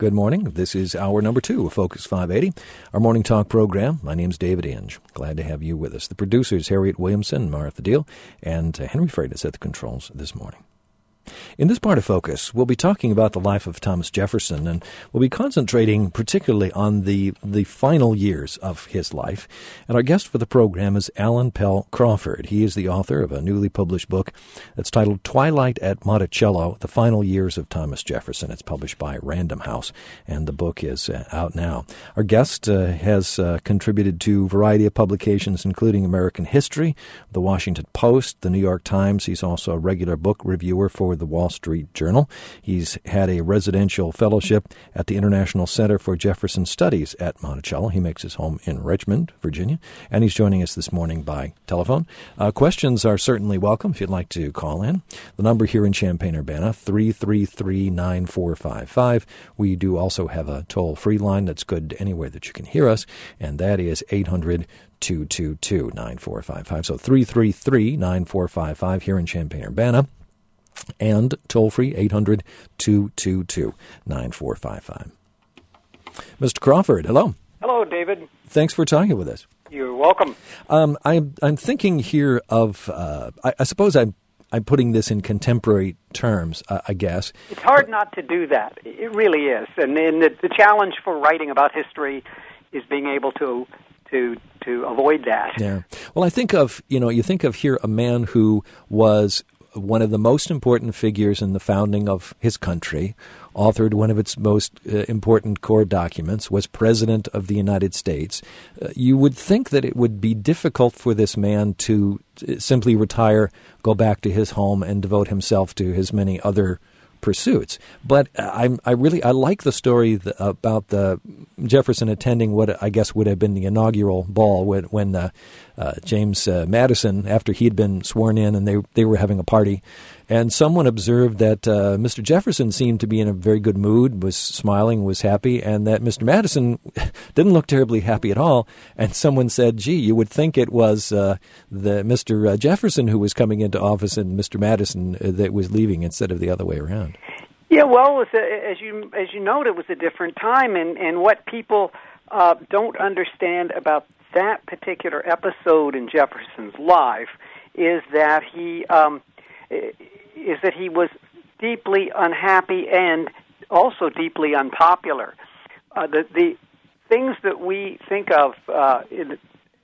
Good morning. This is hour number 2 of Focus 580, our morning talk program. My name's David Inge. Glad to have you with us. The producers, Harriet Williamson, Martha Deal, and Henry Freitas at the controls this morning. In this part of Focus, we'll be talking about the life of Thomas Jefferson, and we'll be concentrating particularly on the final years of his life. And our guest for the program is Alan Pell Crawford. He is the author of a newly published book that's titled Twilight at Monticello, The Final Years of Thomas Jefferson. It's published by Random House, and the book is out now. Our guest has contributed to a variety of publications, including American History, The Washington Post, The New York Times. He's also a regular book reviewer for the Wall Street Journal. He's had a residential fellowship at the International Center for Jefferson Studies at Monticello. He makes his home in Richmond, Virginia, and he's joining us this morning by telephone. Questions are certainly welcome if you'd like to call in. The number here in Champaign-Urbana, 333-9455. We do also have a toll-free line that's good anywhere that you can hear us, and that is 800-222-9455. So 333-9455 here in Champaign-Urbana. And toll-free, 800-222-9455. Mr. Crawford, hello. Hello, David. Thanks for talking with us. You're welcome. I'm thinking here of, I suppose I'm putting this in contemporary terms, I guess. It's hard not to do that. It really is. And the challenge for writing about history is being able to avoid that. Yeah. Well, I think of, you think of here a man who was one of the most important figures in the founding of his country, authored one of its most important core documents, was President of the United States. You would think that it would be difficult for this man to simply retire, go back to his home, and devote himself to his many other pursuits. But I like the story about the Jefferson attending what I guess would have been the inaugural ball when James Madison, after he'd been sworn in and they were having a party, and someone observed that Mr. Jefferson seemed to be in a very good mood, was smiling, was happy, and that Mr. Madison didn't look terribly happy at all. And someone said, gee, you would think it was the Mr. Jefferson who was coming into office and Mr. Madison that was leaving instead of the other way around. Yeah, well, as you note, it was a different time, and what people don't understand about that particular episode in Jefferson's life is that he was deeply unhappy and also deeply unpopular. The things that we think of in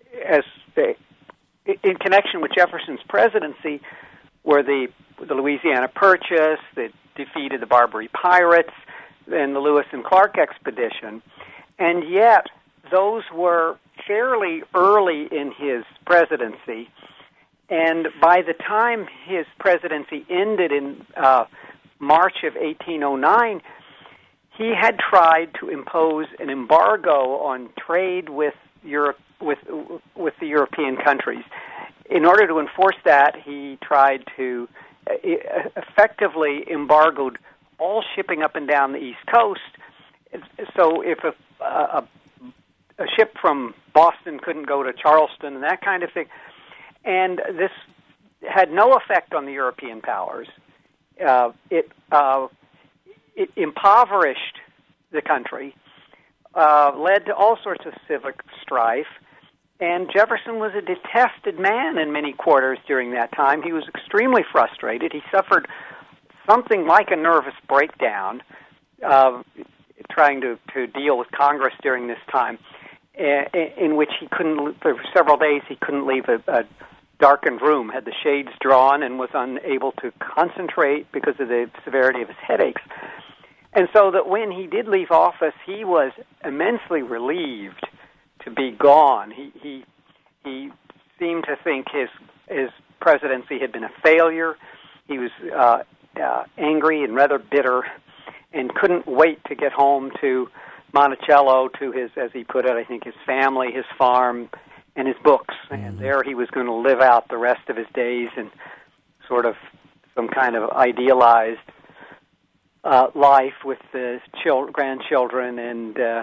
connection with Jefferson's presidency were the Louisiana Purchase, the defeat of the Barbary Pirates, and the Lewis and Clark expedition, and yet those were fairly early in his presidency. And by the time his presidency ended in March of 1809, he had tried to impose an embargo on trade with Europe, with the European countries. In order to enforce that, he tried to effectively embargoed all shipping up and down the East Coast. So if a ship from Boston couldn't go to Charleston and that kind of thing. And this had no effect on the European powers. It impoverished the country, led to all sorts of civic strife, and Jefferson was a detested man in many quarters during that time. He was extremely frustrated. He suffered something like a nervous breakdown trying to deal with Congress during this time, in which he couldn't, for several days, he couldn't leave a darkened room, had the shades drawn, and was unable to concentrate because of the severity of his headaches. And so that when he did leave office, he was immensely relieved to be gone. He seemed to think his presidency had been a failure. He was angry and rather bitter, and couldn't wait to get home to Monticello, to his, as he put it, I think his family, his farm, and his books. And there he was going to live out the rest of his days in sort of some kind of idealized life with the grandchildren and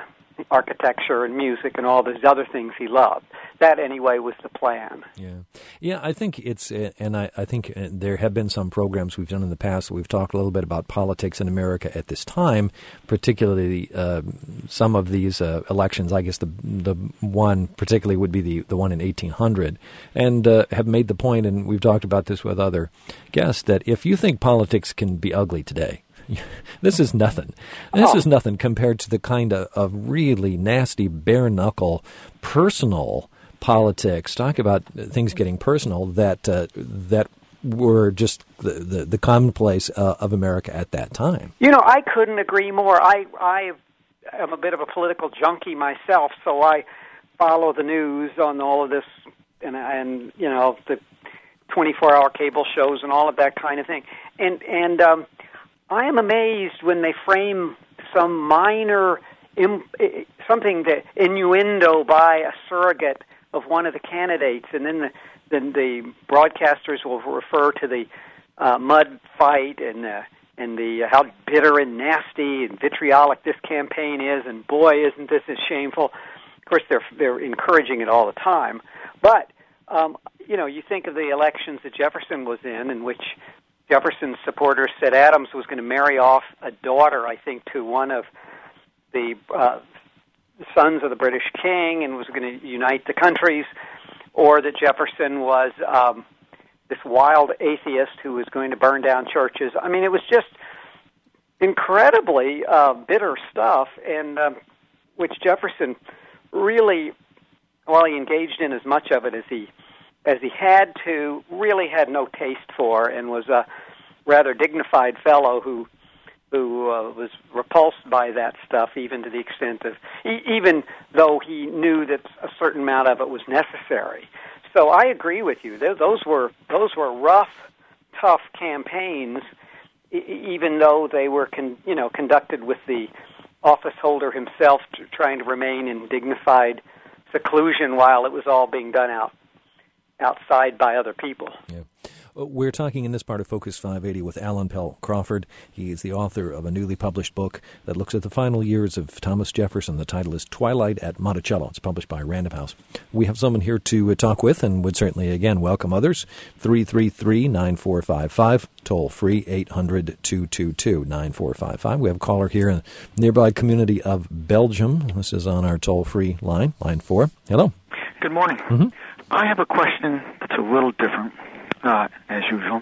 architecture and music and all these other things he loved. That, anyway, was the plan. Yeah, I think it's, and I think there have been some programs we've done in the past. We've talked a little bit about politics in America at this time, particularly some of these elections. I guess the one particularly would be the one in 1800, and have made the point, and we've talked about this with other guests, that if you think politics can be ugly today, this is nothing. This is nothing compared to the kind of really nasty, bare-knuckle, personal politics. Talk about things getting personal that were just the commonplace of America at that time. I couldn't agree more. I am a bit of a political junkie myself, so I follow the news on all of this and the 24-hour cable shows and all of that kind of thing. And I am amazed when they frame some minor something, the innuendo by a surrogate of one of the candidates, and then the broadcasters will refer to the mud fight and the how bitter and nasty and vitriolic this campaign is, and boy, isn't this shameful. Of course, they're encouraging it all the time, but you think of the elections that Jefferson was in which Jefferson's supporters said Adams was going to marry off a daughter, I think, to one of the sons of the British king and was going to unite the countries, or that Jefferson was this wild atheist who was going to burn down churches. I mean, it was just incredibly bitter stuff, and which Jefferson really, while he engaged in as much of it as he had to, really had no taste for, and was a rather dignified fellow who was repulsed by that stuff, even to the extent of, even though he knew that a certain amount of it was necessary. So I agree with you. Those were rough, tough campaigns, even though they were conducted with the office holder himself trying to remain in dignified seclusion while it was all being done outside by other people. Yeah. We're talking in this part of Focus 580 with Alan Pell Crawford. He is the author of a newly published book that looks at the final years of Thomas Jefferson. The title is Twilight at Monticello. It's published by Random House. We have someone here to talk with and would certainly, again, welcome others. 333-9455, toll free, 800-222-9455. We have a caller here in the nearby community of Belgium. This is on our toll-free line 4. Hello. Good morning. Mm-hmm. I have a question that's a little different. As usual.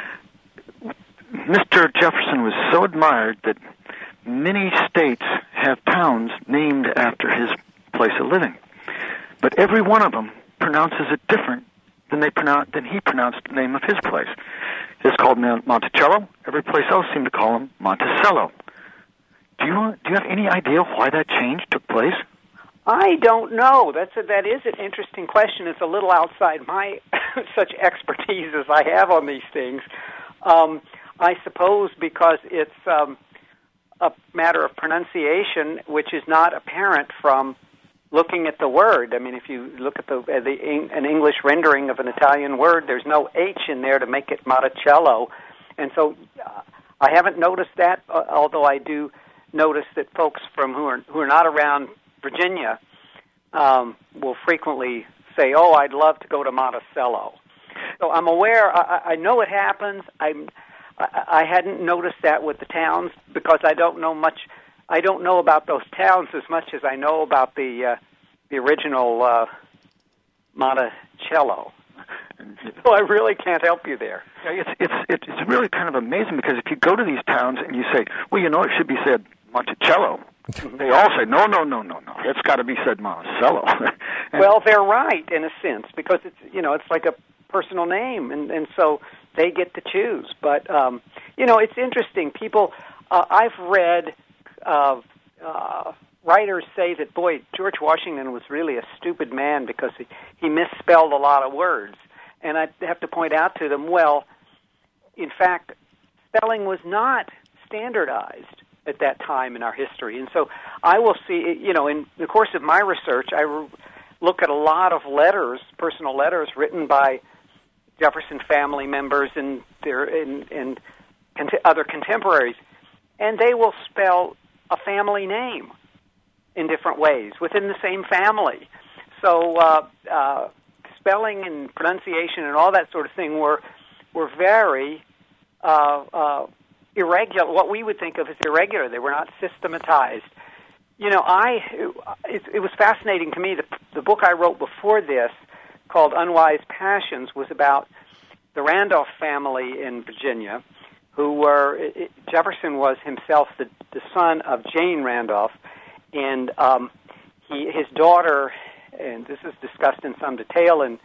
Mr. Jefferson was so admired that many states have towns named after his place of living. But every one of them pronounces it different than he pronounced the name of his place. It's called Monticello. Every place else seemed to call him Monticello. Do you have any idea why that change took place? I don't know. That is an interesting question. It's a little outside my such expertise as I have on these things. I suppose because it's a matter of pronunciation, which is not apparent from looking at the word. I mean, if you look at an English rendering of an Italian word, there's no H in there to make it Monticello. And so I haven't noticed that, although I do notice that folks who are not around Virginia will frequently say, "Oh, I'd love to go to Monticello." So I'm aware. I know it happens. I hadn't noticed that with the towns because I don't know much. I don't know about those towns as much as I know about the original Monticello. So I really can't help you there. Yeah, it's really kind of amazing because if you go to these towns and you say, "Well, it should be said Monticello," they all say, no, it's got to be said Monticello. Well, they're right in a sense because it's like a personal name, and so they get to choose. But it's interesting. People, I've read writers say that George Washington was really a stupid man because he misspelled a lot of words, and I have to point out to them, well, in fact, spelling was not standardized at that time in our history. And so I will see, in the course of my research, I look at a lot of letters, personal letters written by Jefferson family members and other contemporaries, and they will spell a family name in different ways within the same family. So spelling and pronunciation and all that sort of thing were very irregular, what we would think of as irregular. They were not systematized. You know, it was fascinating to me. The book I wrote before this, called Unwise Passions, was about the Randolph family in Virginia, who were, Jefferson was himself the son of Jane Randolph, and his daughter, and this is discussed in some detail in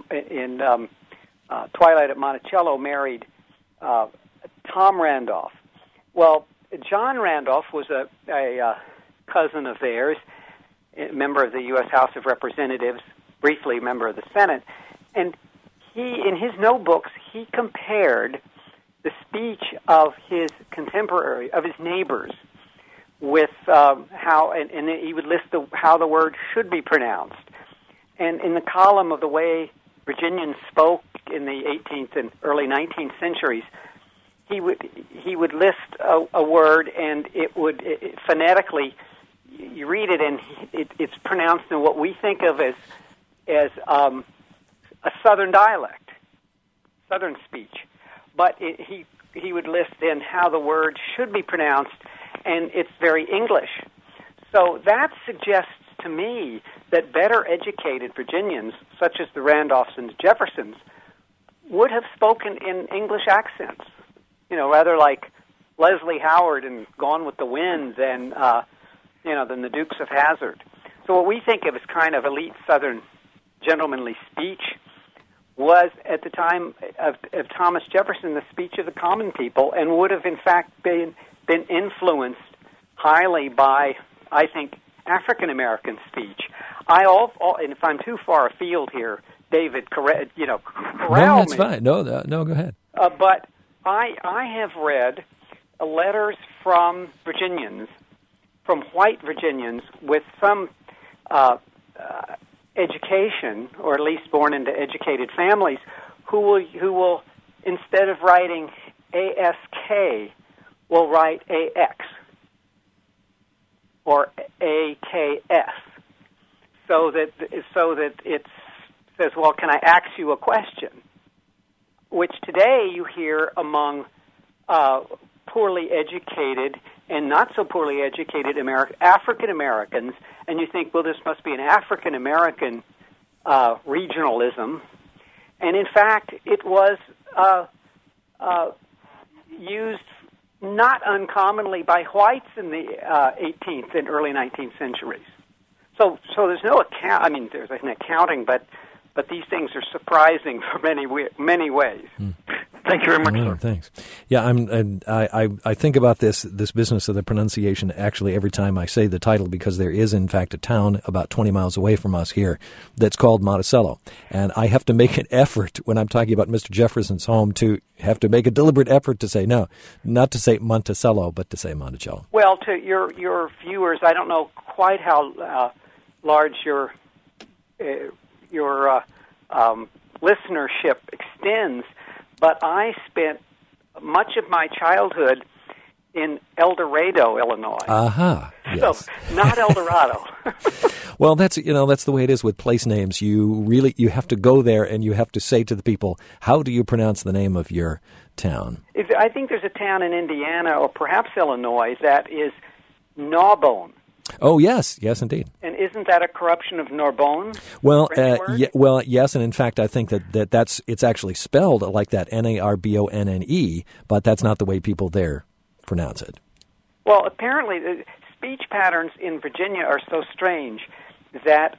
Twilight at Monticello, married Tom Randolph. Well, John Randolph was a cousin of theirs, a member of the U.S. House of Representatives, briefly a member of the Senate, and in his notebooks, he compared the speech of his contemporary, of his neighbors, with how, and he would list how the word should be pronounced. And in the column of the way Virginians spoke in the 18th and early 19th centuries, he would list a word, and it would phonetically, you read it, and it's pronounced in what we think of as a Southern dialect, Southern speech. But he would list in how the word should be pronounced, and it's very English. So that suggests to me that better educated Virginians, such as the Randolphs and the Jeffersons, would have spoken in English accents, you know, rather like Leslie Howard and Gone with the Wind than the Dukes of Hazzard. So what we think of as kind of elite Southern gentlemanly speech was, at the time of Thomas Jefferson, the speech of the common people, and would have, in fact, been influenced highly by, I think, African-American speech. And if I'm too far afield here, David, corral No, that's me. fine. No, go ahead. But I have read letters from Virginians, from white Virginians with some education, or at least born into educated families, who will instead of writing ASK, will write AX or AKS, so that it says, well, can I ask you a question? Which today you hear among poorly educated and not so poorly educated African Americans, and you think, well, this must be an African American regionalism, and in fact, it was used not uncommonly by whites in the 18th and early 19th centuries. So there's no account. I mean, there's an accounting, but these things are surprising for many ways. Thank you very much, sir. Thanks. Yeah, I think about this business of the pronunciation actually every time I say the title, because there is, in fact, a town about 20 miles away from us here that's called Monticello. And I have to make an effort when I'm talking about Mr. Jefferson's home to have to make a deliberate effort to say, no, not to say Monticello, but to say Monticello. Well, to your viewers, I don't know quite how large your listenership extends, but I spent much of my childhood in El Dorado, Illinois. Aha. Yes. So not El Dorado. Well, that's the way it is with place names. You have to go there and you have to say to the people, how do you pronounce the name of your town? I think there's a town in Indiana or perhaps Illinois that is Gnawbone. Oh, yes, indeed. And isn't that a corruption of Narbonne? Well, yes, and in fact, I think that's it's actually spelled like that, Narbonne, but that's not the way people there pronounce it. Well, apparently, the speech patterns in Virginia are so strange that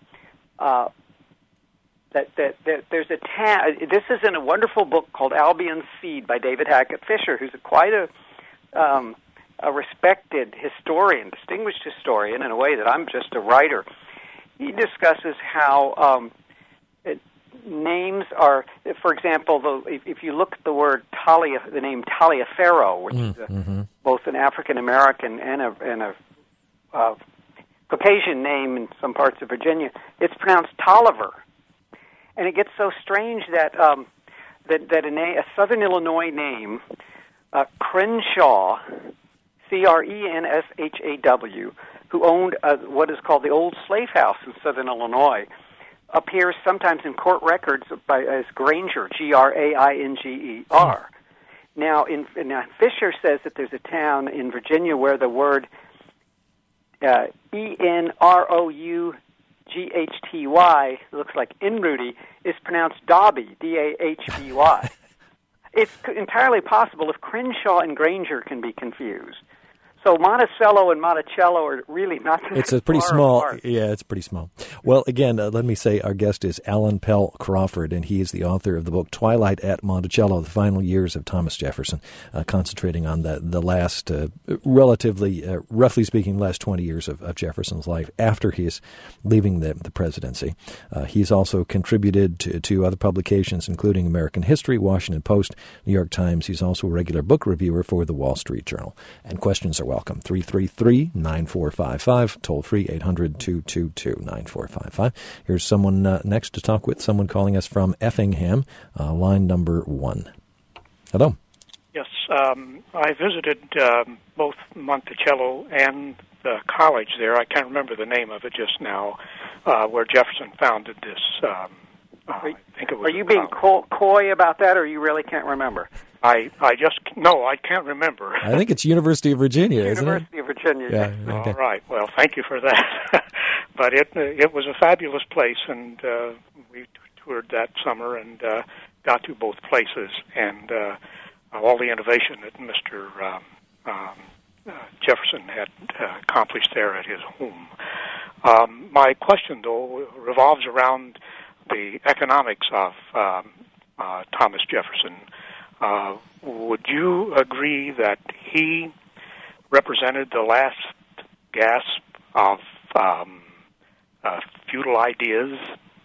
that there's a town. This is in a wonderful book called Albion's Seed by David Hackett Fisher, who's quite a respected historian, distinguished historian, in a way that I'm just a writer. He discusses how names are, for example, if you look at the word the name Taliaferro, which is both an African American and a Caucasian name in some parts of Virginia, it's pronounced Tolliver, and it gets so strange that a Southern Illinois name, Crenshaw, Crenshhaw, who owned what is called the Old Slave House in southern Illinois, appears sometimes in court records as Granger, Grainger. Now, Fisher says that there's a town in Virginia where the word Enroughty, looks like Inrudy, is pronounced Dobby, Dahby. It's entirely possible if Crenshaw and Granger can be confused. So Monticello and Monticello are really not that It's a pretty far small, apart. yeah, it's pretty small. Well, again, let me say our guest is Alan Pell Crawford, and he is the author of the book Twilight at Monticello, The Final Years of Thomas Jefferson, concentrating on the last, roughly speaking, last 20 years of Jefferson's life after he's leaving the presidency. He's also contributed to other publications, including American History, Washington Post, New York Times. He's also a regular book reviewer for the Wall Street Journal. And questions are welcome. 333-9455, toll free 800-222-9455. Here's someone next to talk with, someone calling us from Effingham, line number 1. Hello. Yes, I visited both Monticello and the college there. I can't remember the name of it just now, where Jefferson founded this. I think it was. Are you being coy about that, or you really can't remember? I can't remember. I think it's University of Virginia, isn't it? University of Virginia. Yeah. Okay. All right. Well, thank you for that. But it was a fabulous place, and we toured that summer and got to both places, and all the innovation that Mr. Jefferson had accomplished there at his home. My question, though, revolves around the economics of Thomas Jefferson. Would you agree that he represented the last gasp of feudal ideas?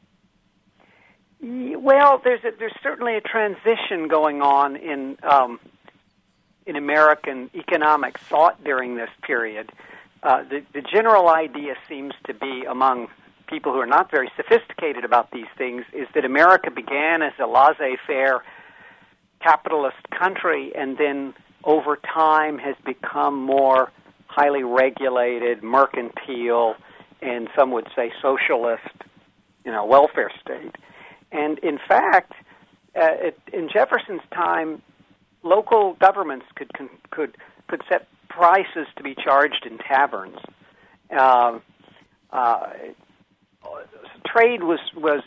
Well, there's certainly a transition going on in American economic thought during this period. The general idea seems to be among people who are not very sophisticated about these things is that America began as a laissez-faire capitalist country and then over time has become more highly regulated, mercantile, and some would say socialist, welfare state. And in fact, in Jefferson's time, local governments could set prices to be charged in taverns. Trade was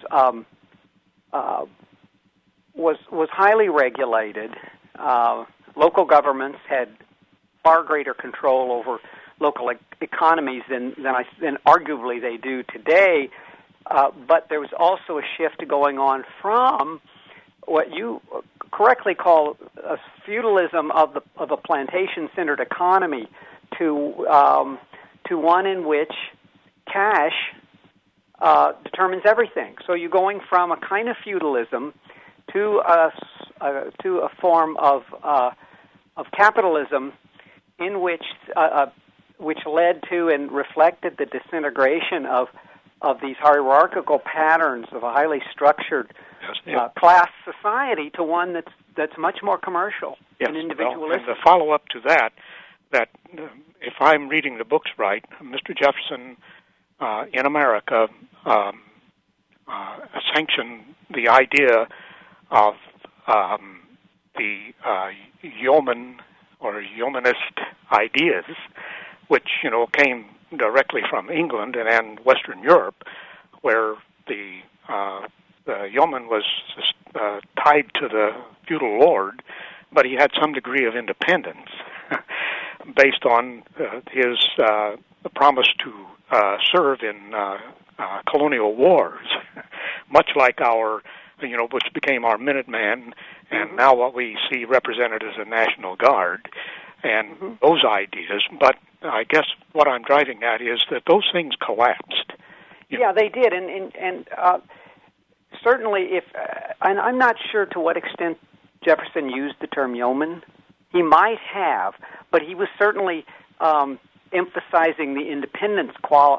highly regulated. Local governments had far greater control over local economies than arguably they do today. But there was also a shift going on from what you correctly call a feudalism of a plantation-centered economy to one in which cash determines everything. So you're going from a kind of feudalism to a form of capitalism in which led to and reflected the disintegration of these hierarchical patterns of a highly structured class society to one that's much more commercial and individualistic. Well, and the follow-up to that if I'm reading the books right, Mr. Jefferson in America sanctioned the idea of the yeoman or yeomanist ideas, which came directly from England and Western Europe, where the yeoman was tied to the feudal lord, but he had some degree of independence based on his promise to serve in colonial wars, much like our, which became our Minutemen, and now what we see represented as a National Guard, and those ideas. But I guess what I'm driving at is that those things collapsed. Yeah, they did, and certainly and I'm not sure to what extent Jefferson used the term yeoman. He might have, but he was certainly emphasizing the independence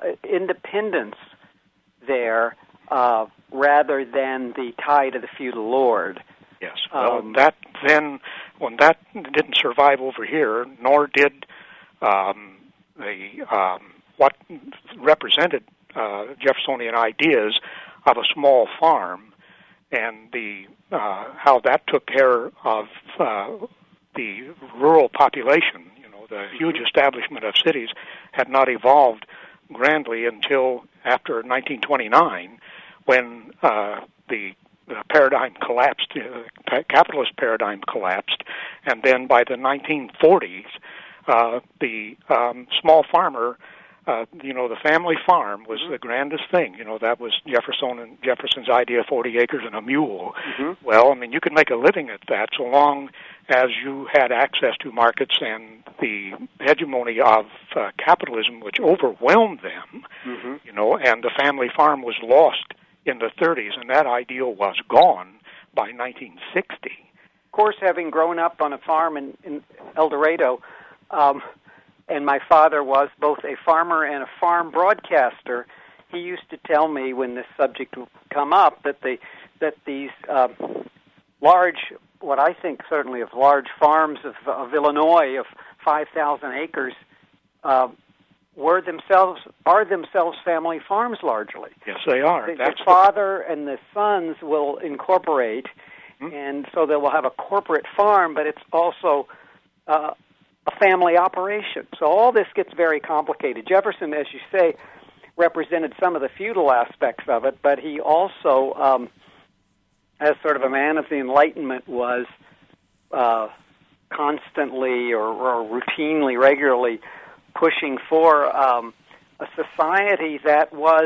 there rather than the tie to the feudal lord. Yes. Well, when that didn't survive over here, nor did what represented Jeffersonian ideas of a small farm, and how that took care of the rural population. The huge establishment of cities had not evolved grandly until after 1929, when the paradigm collapsed, the capitalist paradigm collapsed, and then by the 1940s, the small farmer, the family farm was the grandest thing. That was Jefferson's idea, 40 acres and a mule. Mm-hmm. Well, you could make a living at that so long as you had access to markets and the hegemony of capitalism, which overwhelmed them, mm-hmm. And the family farm was lost in the 30s, and that ideal was gone by 1960. Of course, having grown up on a farm in El Dorado, and my father was both a farmer and a farm broadcaster, he used to tell me when this subject would come up that these large, what I think certainly of large farms of Illinois of 5,000 acres are themselves family farms largely. Yes, they are. The father and the sons will incorporate, mm-hmm. and so they will have a corporate farm, but it's also a family operation. So all this gets very complicated. Jefferson, as you say, represented some of the feudal aspects of it, but he also, as sort of a man of the Enlightenment, was constantly or routinely, regularly pushing for a society that was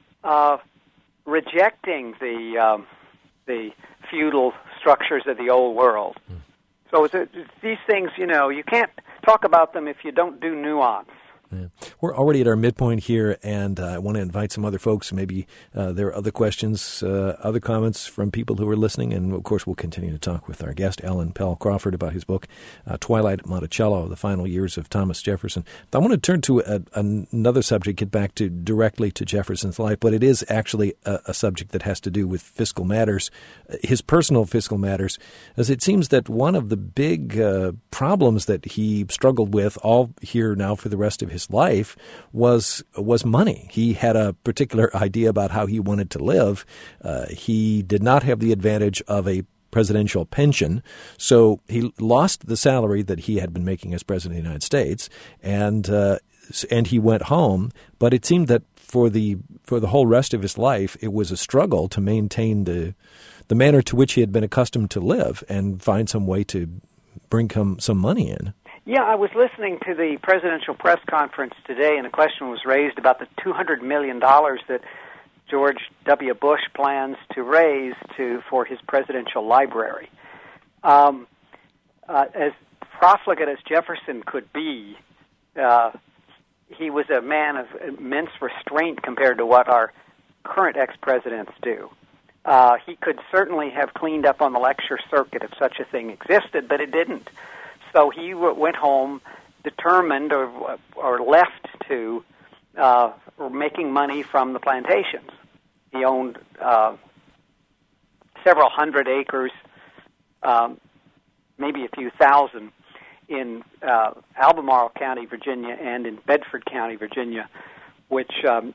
rejecting the feudal structures of the old world. So these things, you can't talk about them if you don't do nuance. Yeah. We're already at our midpoint here, and I want to invite some other folks. Maybe there are other questions, other comments from people who are listening, and of course we'll continue to talk with our guest, Alan Pell Crawford, about his book, Twilight at Monticello, The Final Years of Thomas Jefferson. I want to turn to another subject, get back directly to Jefferson's life, but it is actually a subject that has to do with fiscal matters, his personal fiscal matters, as it seems that one of the big problems that he struggled with all here now for the rest of his life was money. He had a particular idea about how he wanted to live. He did not have the advantage of a presidential pension, so he lost the salary that he had been making as president of the United States, and he went home. But it seemed that for the whole rest of his life, it was a struggle to maintain the manner to which he had been accustomed to live and find some way to bring some money in. Yeah, I was listening to the presidential press conference today, and a question was raised about the $200 million that George W. Bush plans to raise for his presidential library. As profligate as Jefferson could be, he was a man of immense restraint compared to what our current ex-presidents do. He could certainly have cleaned up on the lecture circuit if such a thing existed, but it didn't. So he went home determined or left to making money from the plantations. He owned several hundred acres, maybe a few thousand, in Albemarle County, Virginia, and in Bedford County, Virginia, which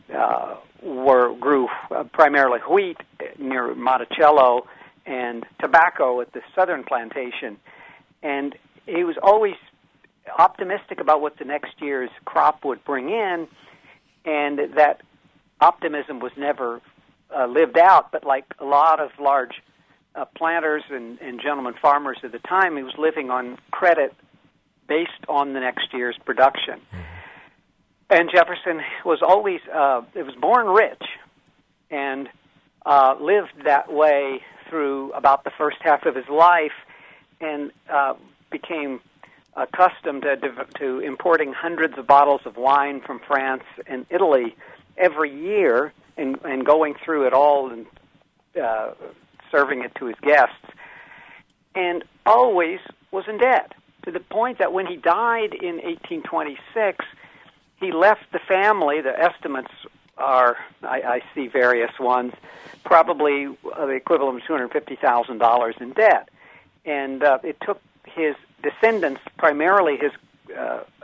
grew primarily wheat near Monticello and tobacco at the southern plantation. And he was always optimistic about what the next year's crop would bring in, and that optimism was never lived out. But like a lot of large planters and gentlemen farmers at the time, he was living on credit based on the next year's production. And Jefferson was always was born rich and lived that way through about the first half of his life, and became accustomed to importing hundreds of bottles of wine from France and Italy every year, and going through it all and serving it to his guests, and always was in debt, to the point that when he died in 1826, he left the family, the estimates are, I see various ones, probably the equivalent of $250,000 in debt. And it took his descendants, primarily his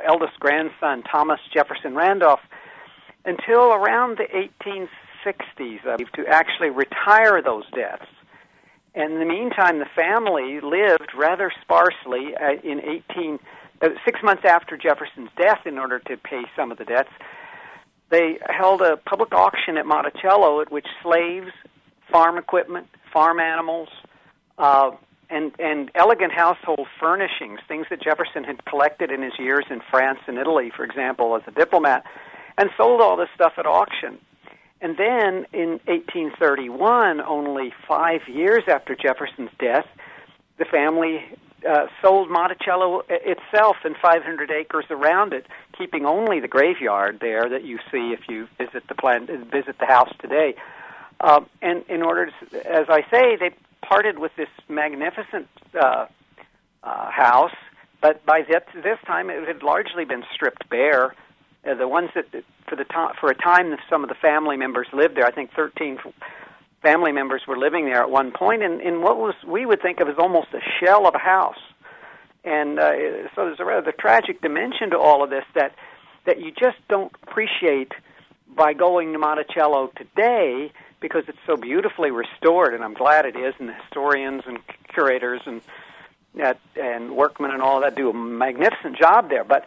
eldest grandson, Thomas Jefferson Randolph, until around the 1860s to actually retire those debts. And in the meantime, the family lived rather sparsely. 6 months after Jefferson's death, in order to pay some of the debts, they held a public auction at Monticello at which slaves, farm equipment, farm animals, and elegant household furnishings, things that Jefferson had collected in his years in France and Italy, for example, as a diplomat, and sold all this stuff at auction. And then in 1831, only 5 years after Jefferson's death, the family sold Monticello itself and 500 acres around it, keeping only the graveyard there that you see if you visit the house today. And in order to, as I say, they parted with this magnificent house, but by this time it had largely been stripped bare. The ones that, for a time, some of the family members lived there. I think 13 family members were living there at one point, in what we would think of as almost a shell of a house. And so there's a rather tragic dimension to all of this that you just don't appreciate by going to Monticello today, because it's so beautifully restored, and I'm glad it is, and the historians and curators and workmen and all of that do a magnificent job there. But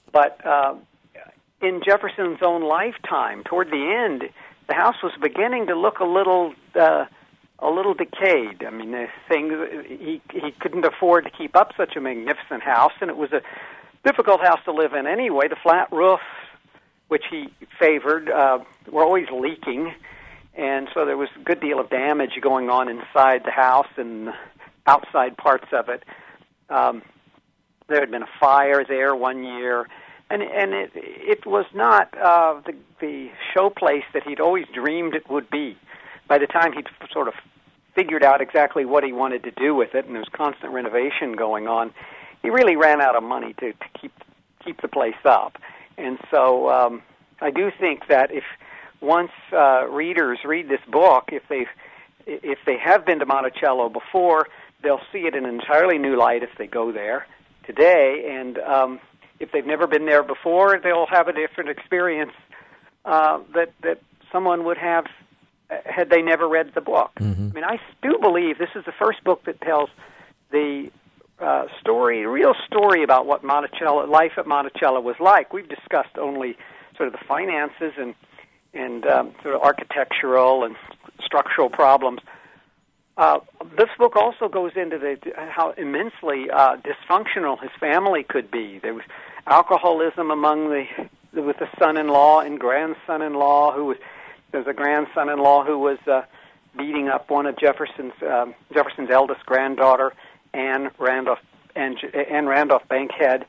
in Jefferson's own lifetime, toward the end, the house was beginning to look a little decayed. I mean, the thing, he couldn't afford to keep up such a magnificent house, and it was a difficult house to live in anyway. The flat roofs, which he favored, were always leaking, and so there was a good deal of damage going on inside the house and outside parts of it. There had been a fire there one year, and it was not the showplace that he'd always dreamed it would be. By the time he'd sort of figured out exactly what he wanted to do with it, and there was constant renovation going on, he really ran out of money to keep the place up. And so I do think that if once readers read this book, if they have been to Monticello before, they'll see it in an entirely new light if they go there today. And if they've never been there before, they'll have a different experience that someone would have had they never read the book. Mm-hmm. I mean, I do believe this is the first book that tells the real story about what life at Monticello was like. We've discussed only sort of the finances and sort of architectural and structural problems. This book also goes into how immensely dysfunctional his family could be. There was alcoholism with the son-in-law and grandson-in-law There's a grandson-in-law who was beating up one of Jefferson's eldest granddaughter, Anne Randolph Bankhead.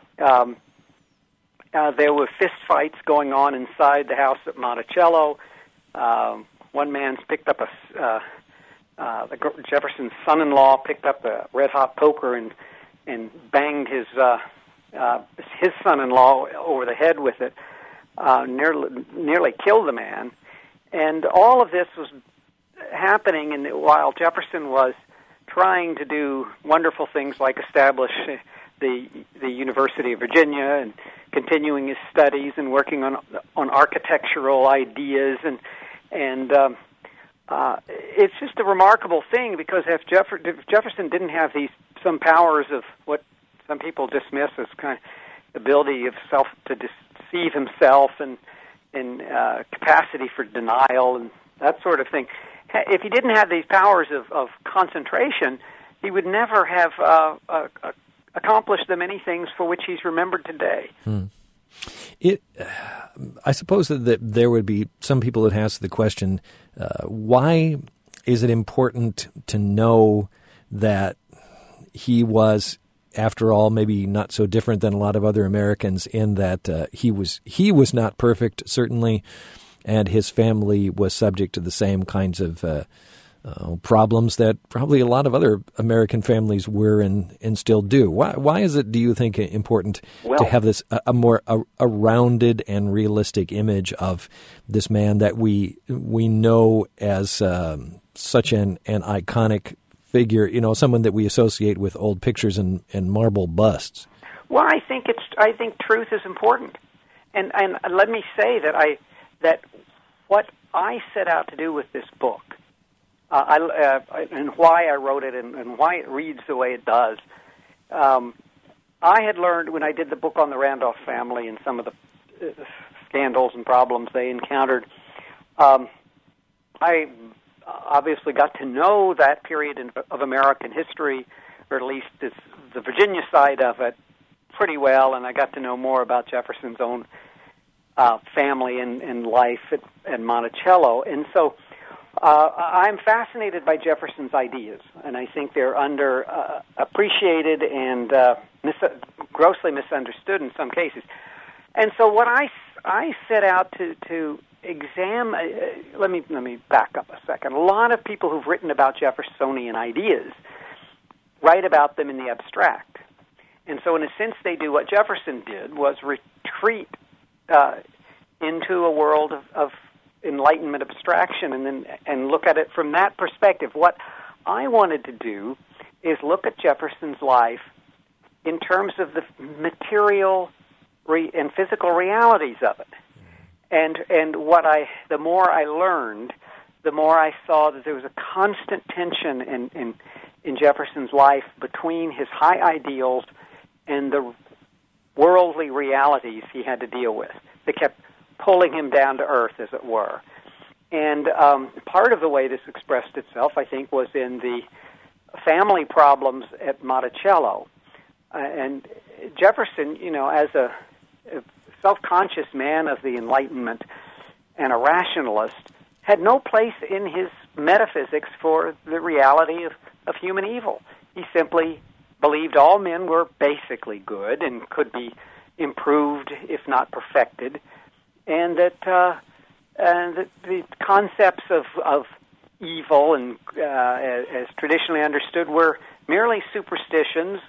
There were fist fights going on inside the house at Monticello. One man's picked up Jefferson's son-in-law picked up a red-hot poker and banged his son-in-law over the head with it, nearly killed the man. And all of this was happening while Jefferson was trying to do wonderful things like establish the University of Virginia and continuing his studies and working on architectural ideas and it's just a remarkable thing, because if Jefferson didn't have some powers of what some people dismiss as kind of ability of to deceive himself and capacity for denial and that sort of thing, if he didn't have these powers of concentration, he would never have accomplished the many things for which he's remembered today. I suppose that there would be some people that ask the question, why is it important to know that he was, after all, maybe not so different than a lot of other Americans in that he was not perfect, certainly, and his family was subject to the same kinds of problems that probably a lot of other American families were and still do. Why is it, do you think, important to have this a more rounded and realistic image of this man that we know as such an iconic figure, someone that we associate with old pictures and marble busts? Well, I think truth is important, and let me say that what I set out to do with this book, and why I wrote it, and why it reads the way it does. I had learned when I did the book on the Randolph family and some of the scandals and problems they encountered. I obviously got to know that period of American history, or at least the Virginia side of it, pretty well, and I got to know more about Jefferson's own family and life at Monticello. And so I'm fascinated by Jefferson's ideas, and I think they're appreciated and grossly misunderstood in some cases. And so what I set out to examine, let me back up a second. A lot of people who've written about Jeffersonian ideas write about them in the abstract. And so in a sense they do what Jefferson did, was retreat into a world of Enlightenment abstraction and look at it from that perspective. What I wanted to do is look at Jefferson's life in terms of the material and physical realities of it. And the more I learned, the more I saw that there was a constant tension in Jefferson's life between his high ideals and the worldly realities he had to deal with. They kept pulling him down to earth, as it were. And part of the way this expressed itself, I think, was in the family problems at Monticello. And Jefferson, as a self-conscious man of the Enlightenment and a rationalist, had no place in his metaphysics for the reality of human evil. He simply believed all men were basically good and could be improved, if not perfected, and that the concepts of evil and as traditionally understood were merely superstitions,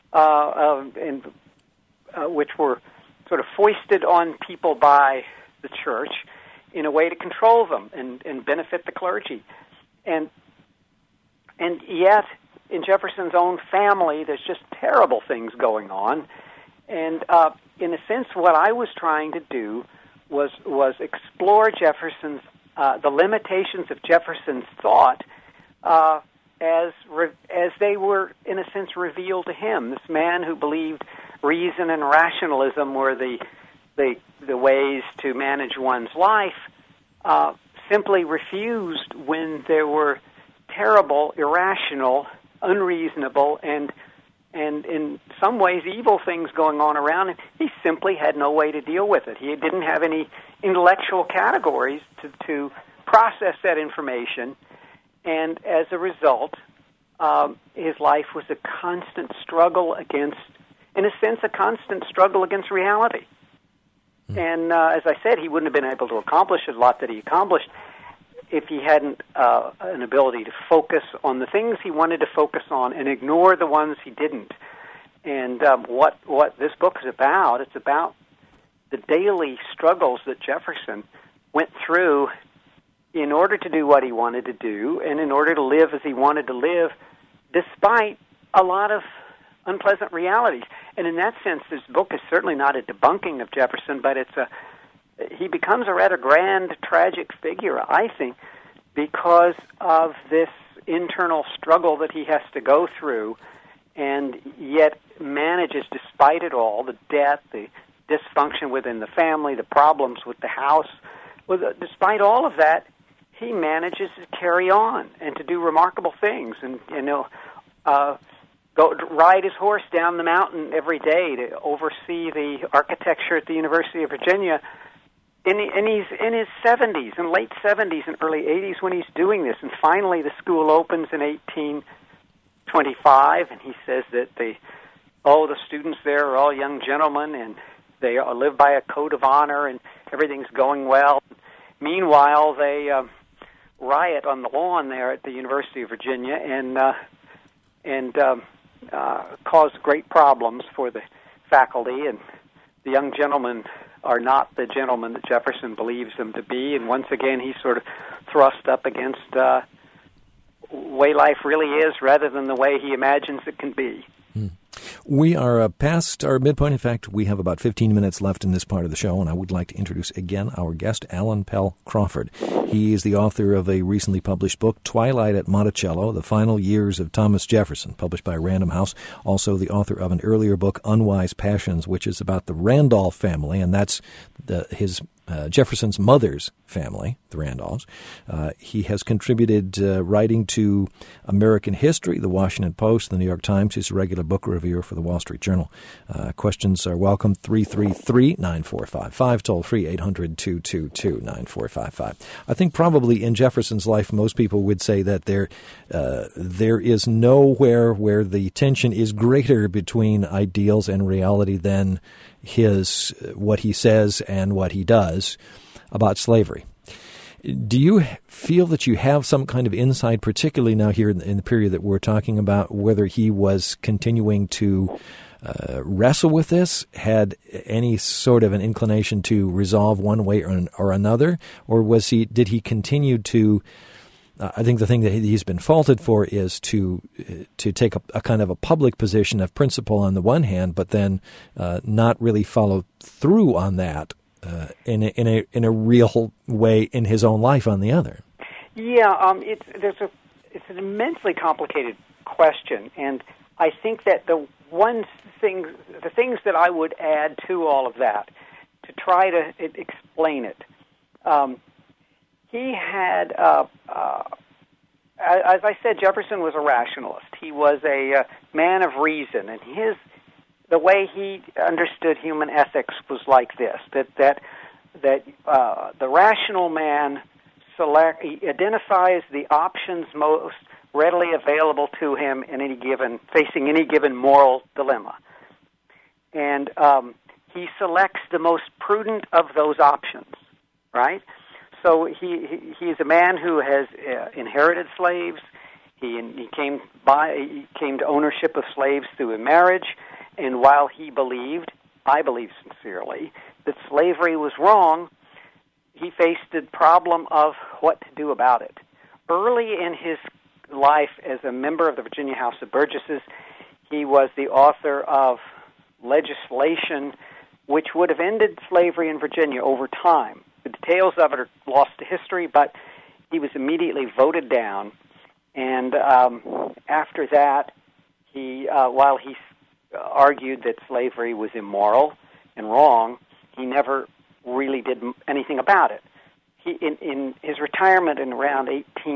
which were sort of foisted on people by the church in a way to control them and benefit the clergy. And yet, in Jefferson's own family, there's just terrible things going on. And in a sense, what I was trying to do was explore Jefferson's the limitations of Jefferson's thought as they were, in a sense, revealed to him. This man who believed reason and rationalism were the ways to manage one's life simply refused when there were terrible, irrational, unreasonable, and in some ways evil things going on around him. He simply had no way to deal with it. He didn't have any intellectual categories to process that information, and as a result, his life was a constant struggle against, in a sense, a constant struggle against reality. And as I said, he wouldn't have been able to accomplish a lot that he accomplished if he hadn't an ability to focus on the things he wanted to focus on and ignore the ones he didn't. And what this book is about, it's about the daily struggles that Jefferson went through in order to do what he wanted to do and in order to live as he wanted to live, despite a lot of unpleasant realities. And in that sense, this book is certainly not a debunking of Jefferson, but he becomes a rather grand, tragic figure, I think, because of this internal struggle that he has to go through, and yet manages, despite it all, the death, the dysfunction within the family, the problems with the house, despite all of that, he manages to carry on and to do remarkable things, and go ride his horse down the mountain every day to oversee the architecture at the University of Virginia. And he's in his 70s, in late 70s and early 80s when he's doing this. And finally the school opens in 1825, and he says that the students there are all young gentlemen, and they live by a code of honor, and everything's going well. Meanwhile, they riot on the lawn there at the University of Virginia and cause great problems for the faculty, and the young gentlemen are not the gentlemen that Jefferson believes them to be, and once again he's sort of thrust up against the way life really is rather than the way he imagines it can be. We are past our midpoint. In fact, we have about 15 minutes left in this part of the show, and I would like to introduce again our guest, Alan Pell Crawford. He is the author of a recently published book, Twilight at Monticello, The Final Years of Thomas Jefferson, published by Random House. Also the author of an earlier book, Unwise Passions, which is about the Randolph family, and that's Jefferson's mother's family, the Randolphs. He has contributed writing to American History, the Washington Post, the New York Times. He's a regular book reviewer for the Wall Street Journal. Questions are welcome, 333-9455, toll free 800-222-9455. I think probably in Jefferson's life, most people would say that there is nowhere where the tension is greater between ideals and reality than what he says and what he does about slavery. Do you feel that you have some kind of insight, particularly now here in the period that we're talking about, whether he was continuing to wrestle with this, had any sort of an inclination to resolve one way or another, or did he continue to? I think the thing that he's been faulted for is to take a kind of a public position of principle on the one hand, but then not really follow through on that in a real way in his own life on the other. Yeah, it's an immensely complicated question, and I think that the things that I would add to all of that to try to explain it. He had, as I said, Jefferson was a rationalist. He was a man of reason, and the way he understood human ethics was like this: that the rational man identifies the options most readily available to him facing any given moral dilemma, and he selects the most prudent of those options, right? So he's a man who has inherited slaves. He came to ownership of slaves through a marriage, and while I believe sincerely, that slavery was wrong, he faced the problem of what to do about it. Early in his life as a member of the Virginia House of Burgesses, he was the author of legislation which would have ended slavery in Virginia over time. The details of it are lost to history, but he was immediately voted down. And after that, while he argued that slavery was immoral and wrong, he never really did anything about it. In his retirement in around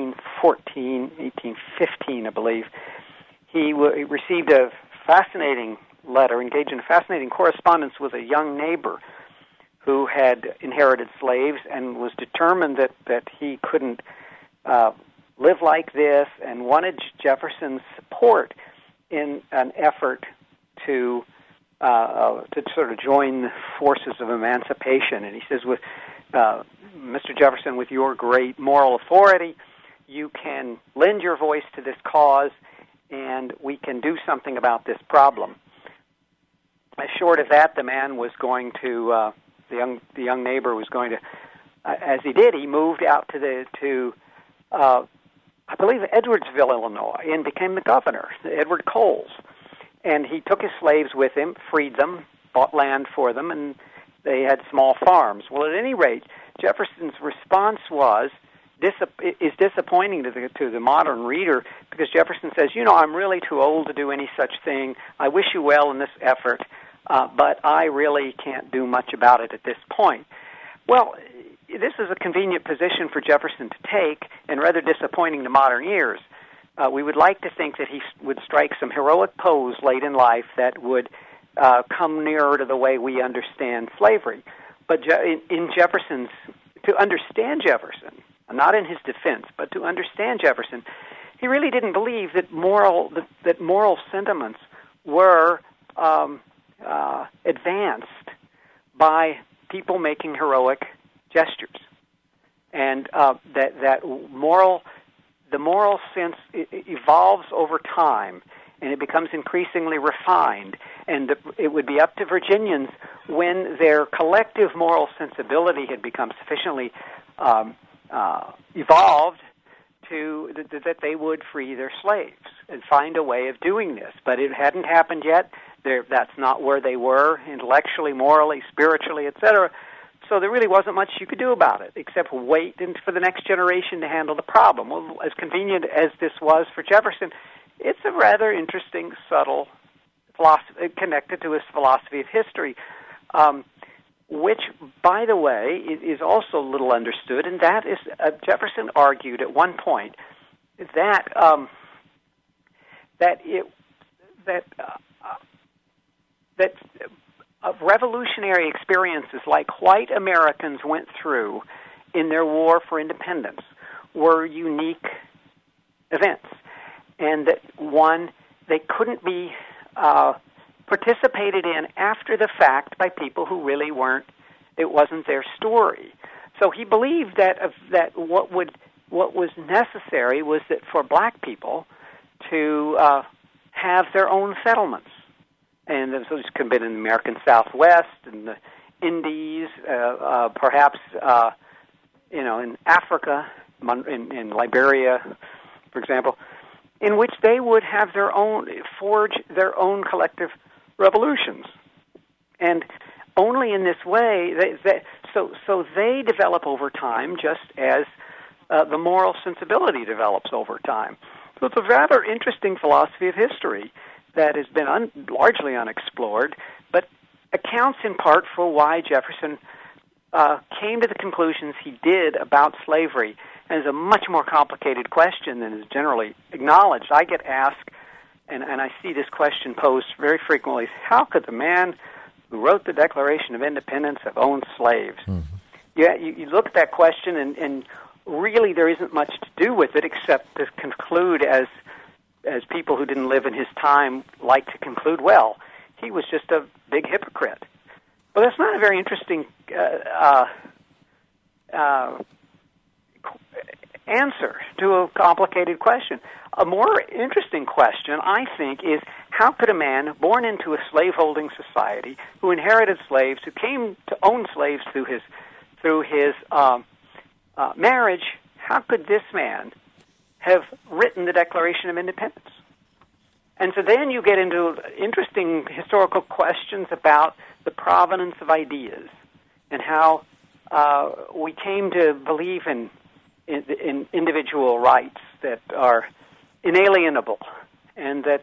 1815, I believe, he received a fascinating letter, engaged in a fascinating correspondence with a young neighbor who had inherited slaves and was determined that he couldn't live like this and wanted Jefferson's support in an effort to sort of join the forces of emancipation. And he says, with Mr. Jefferson, with your great moral authority, you can lend your voice to this cause, and we can do something about this problem. Short of that, the man was going to, the young neighbor was going to, as he did, he moved out to I believe, Edwardsville, Illinois, and became the governor, Edward Coles. And he took his slaves with him, freed them, bought land for them, and they had small farms. Well, at any rate, Jefferson's response is disappointing to the modern reader, because Jefferson says, I'm really too old to do any such thing. I wish you well in this effort, but I really can't do much about it at this point. Well, this is a convenient position for Jefferson to take, and rather disappointing to modern ears. We would like to think that he would strike some heroic pose late in life that would come nearer to the way we understand slavery. But in Jefferson's, to understand Jefferson, not in his defense, but to understand Jefferson, he really didn't believe that moral sentiments were advanced by people making heroic gestures, and the moral sense evolves over time, and it becomes increasingly refined. And it would be up to Virginians, when their collective moral sensibility had become sufficiently evolved, that they would free their slaves and find a way of doing this. But it hadn't happened yet. That's not where they were intellectually, morally, spiritually, etc. So there really wasn't much you could do about it except wait for the next generation to handle the problem. Well, as convenient as this was for Jefferson, it's a rather interesting, subtle philosophy connected to his philosophy of history, which, by the way, is also little understood, and that is Jefferson argued at one point that revolutionary experiences like white Americans went through in their war for independence were unique events, and that they couldn't be participated in after the fact by people who really it wasn't their story. So he believed that what was necessary was that for black people to have their own settlements. And so this could have been in the American Southwest, in the Indies, perhaps in Africa, in Liberia, for example, in which they would have forge their own collective revolutions. And only in this way, so they develop over time, just as the moral sensibility develops over time. So it's a rather interesting philosophy of history that has been largely unexplored, but accounts in part for why Jefferson came to the conclusions he did about slavery. And it's a much more complicated question than is generally acknowledged. I get asked, and I see this question posed very frequently, how could the man who wrote the Declaration of Independence have owned slaves? Mm-hmm. Yeah, you look at that question, and really there isn't much to do with it except to conclude, as people who didn't live in his time like to conclude, well, he was just a big hypocrite. But that's not a very interesting answer to a complicated question. A more interesting question, I think, is how could a man born into a slaveholding society, who inherited slaves, who came to own slaves through his marriage, how could this man have written the Declaration of Independence? And so then you get into interesting historical questions about the provenance of ideas and how we came to believe in individual rights that are inalienable, and that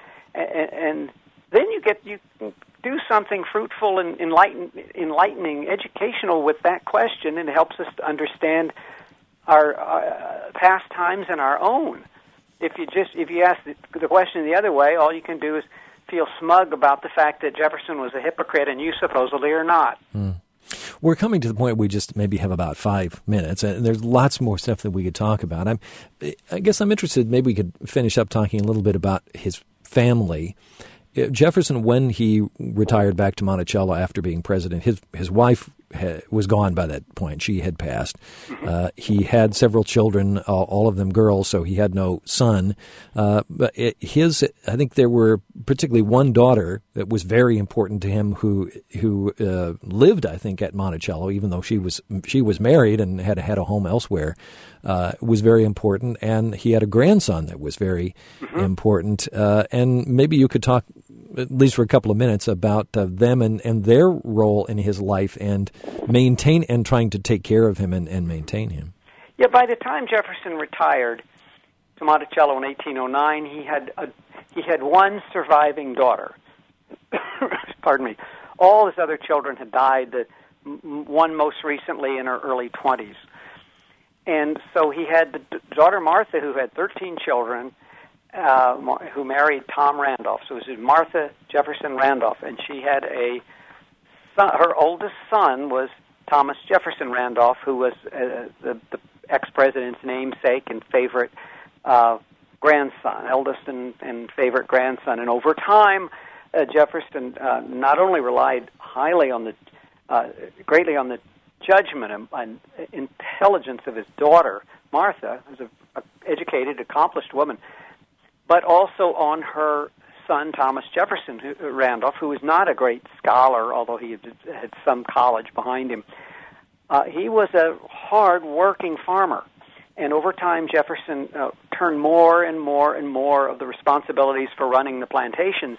and then you do something fruitful and enlightening, educational with that question, and it helps us to understand our past times and our own. If you ask the question the other way, all you can do is feel smug about the fact that Jefferson was a hypocrite and you supposedly are not. Mm. We're coming to the point we just maybe have about 5 minutes, and there's lots more stuff that we could talk about. I guess I'm interested, maybe we could finish up talking a little bit about his family. Jefferson, when he retired back to Monticello after being president, his wife was gone by that point. She had passed. He had several children, all of them girls, so he had no son. But I think there were particularly one daughter that was very important to him who lived, I think, at Monticello, even though she was married and had a home elsewhere. Was very important, and he had a grandson that was very important. And maybe you could talk, at least for a couple of minutes, about them and their role in his life and maintain and trying to take care of him and maintain him. Yeah, by the time Jefferson retired to Monticello in 1809, he had one surviving daughter. Pardon me. All his other children had died, one most recently in her early 20s. And so he had the daughter Martha, who had 13 children, who married Tom Randolph. So it was Martha Jefferson Randolph, and she had a son. Her oldest son was Thomas Jefferson Randolph, who was the ex-president's namesake and favorite grandson, eldest and favorite grandson. And over time, Jefferson not only relied greatly on the judgment and intelligence of his daughter, Martha, who's an educated, accomplished woman, but also on her son, Thomas Jefferson Randolph, who was not a great scholar, although he had some college behind him. He was a hard-working farmer, and over time Jefferson turned more and more and more of the responsibilities for running the plantations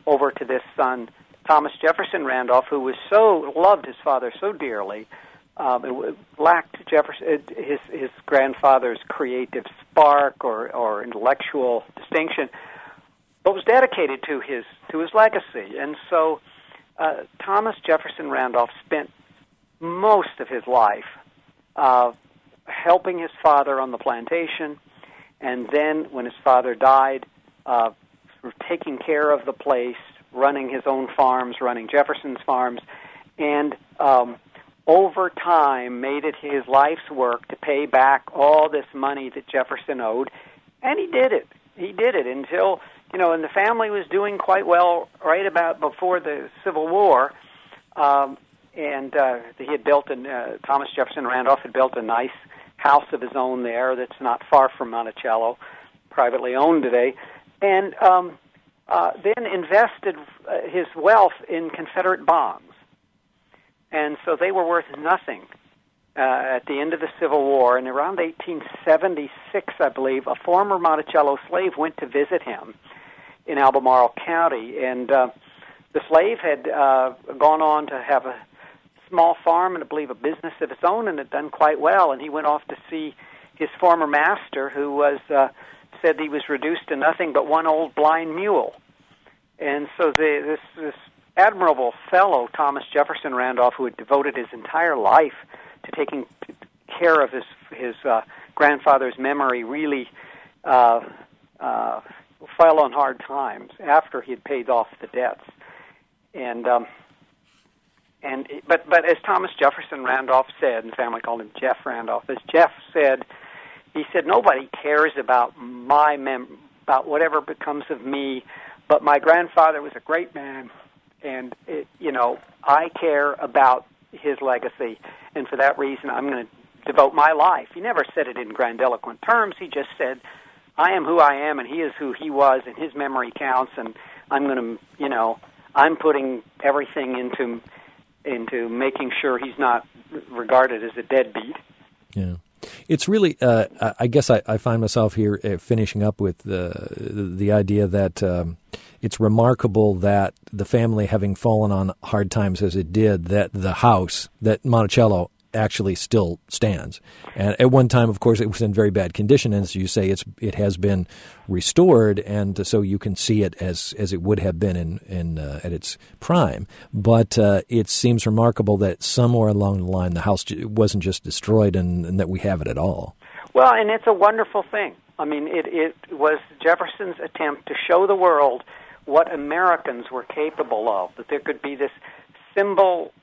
over to this son, Thomas Jefferson Randolph, who loved his father so dearly. It lacked his grandfather's creative spark or intellectual distinction, but was dedicated to his legacy. And so Thomas Jefferson Randolph spent most of his life helping his father on the plantation, and then when his father died, taking care of the place, running his own farms, running Jefferson's farms, and over time made it his life's work to pay back all this money that Jefferson owed, and he did it. He did it until, and the family was doing quite well right about before the Civil War, and he had built, Thomas Jefferson Randolph had built a nice house of his own there that's not far from Monticello, privately owned today, and then invested his wealth in Confederate bonds. And so they were worth nothing at the end of the Civil War. And around 1876, I believe, a former Monticello slave went to visit him in Albemarle County. And the slave had gone on to have a small farm and, I believe, a business of his own, and had done quite well. And he went off to see his former master, who was said he was reduced to nothing but one old blind mule. And so this admirable fellow, Thomas Jefferson Randolph, who had devoted his entire life to taking care of his grandfather's memory, really fell on hard times after he had paid off the debts. But as Thomas Jefferson Randolph said, and the family called him Jeff Randolph, as Jeff said, he said, nobody cares about about whatever becomes of me, but my grandfather was a great man, and I care about his legacy, and for that reason I'm going to devote my life. He never said it in grandiloquent terms. He just said, I am who I am, and he is who he was, and his memory counts, and I'm going to, I'm putting everything into making sure he's not regarded as a deadbeat. Yeah. It's really, I guess I find myself here finishing up with the idea that it's remarkable that the family, having fallen on hard times as it did, that the house, that Monticello actually still stands. And at one time, of course, it was in very bad condition. As you say, it has been restored, and so you can see it as it would have been at its prime. But it seems remarkable that somewhere along the line the house wasn't just destroyed and that we have it at all. Well, and it's a wonderful thing. I mean, it was Jefferson's attempt to show the world what Americans were capable of, that there could be this symbol,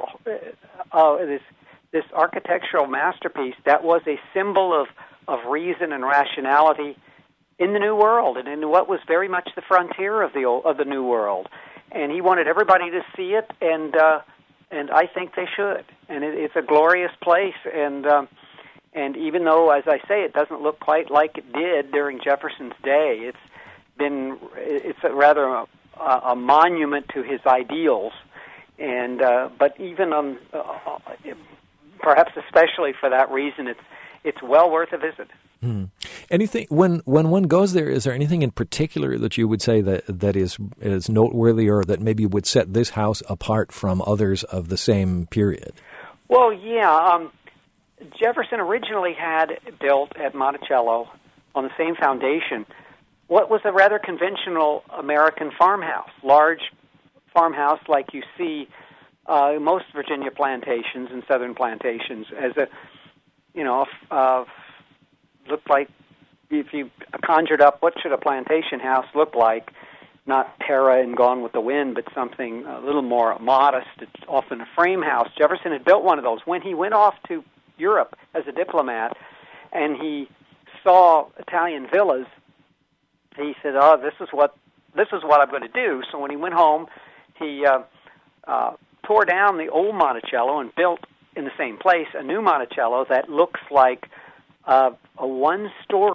this architectural masterpiece that was a symbol of reason and rationality in the New World and in what was very much the frontier of the New World. And he wanted everybody to see it, and I think they should. And it's a glorious place, and even though, as I say, it doesn't look quite like it did during Jefferson's day, it's rather a monument to his ideals. And but even perhaps especially for that reason, it's well worth a visit. Anything when one goes there, is there anything in particular that you would say that is noteworthy, or that maybe would set this house apart from others of the same period? Well, yeah. Jefferson originally had built at Monticello, on the same foundation, what was a rather conventional American farmhouse, large farmhouse like you see most Virginia plantations and southern plantations, as looked like, if you conjured up what should a plantation house look like, not Terra and Gone with the Wind, but something a little more modest. It's often a frame house. Jefferson had built one of those. When he went off to Europe as a diplomat and he saw Italian villas, he said, this is what I'm going to do. So when he went home, he tore down the old Monticello and built in the same place a new Monticello that looks like a one-story,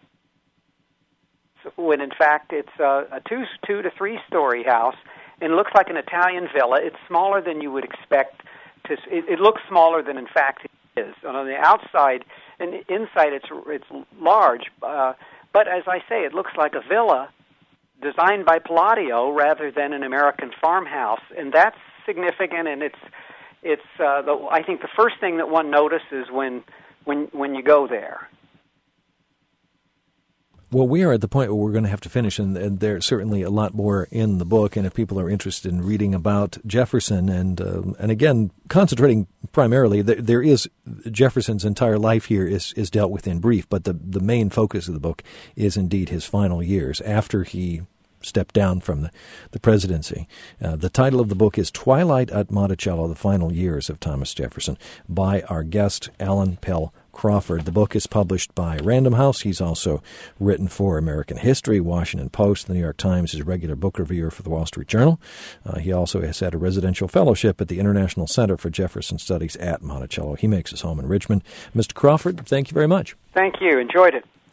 when in fact it's a two to three-story house, and it looks like an Italian villa. It's smaller than you would expect. It looks smaller than in fact it is. And on the outside and inside, it's large. But as I say, it looks like a villa designed by Palladio rather than an American farmhouse, and that's significant. And I think the first thing that one notices when you go there. Well, we are at the point where we're going to have to finish, and there's certainly a lot more in the book. And if people are interested in reading about Jefferson, and again, concentrating primarily, there is Jefferson's entire life here is dealt with in brief, but the main focus of the book is indeed his final years after he stepped down from the presidency. The title of the book is Twilight at Monticello, The Final Years of Thomas Jefferson, by our guest, Alan Pell Crawford. The book is published by Random House. He's also written for American History, Washington Post, the New York Times, his regular book reviewer for the Wall Street Journal. He also has had a residential fellowship at the International Center for Jefferson Studies at Monticello. He makes his home in Richmond. Mr. Crawford, thank you very much. Thank you. Enjoyed it.